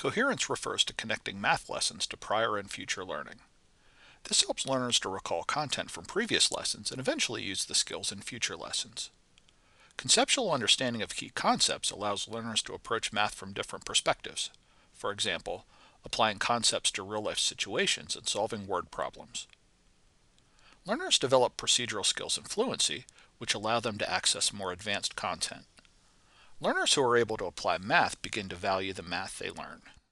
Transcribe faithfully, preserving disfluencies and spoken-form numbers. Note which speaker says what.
Speaker 1: Coherence refers to connecting math lessons to prior and future learning. This helps learners to recall content from previous lessons and eventually use the skills in future lessons. Conceptual understanding of key concepts allows learners to approach math from different perspectives. For example, applying concepts to real-life situations and solving word problems. Learners develop procedural skills and fluency, which allow them to access more advanced content. Learners who are able to apply math begin to value the math they learn.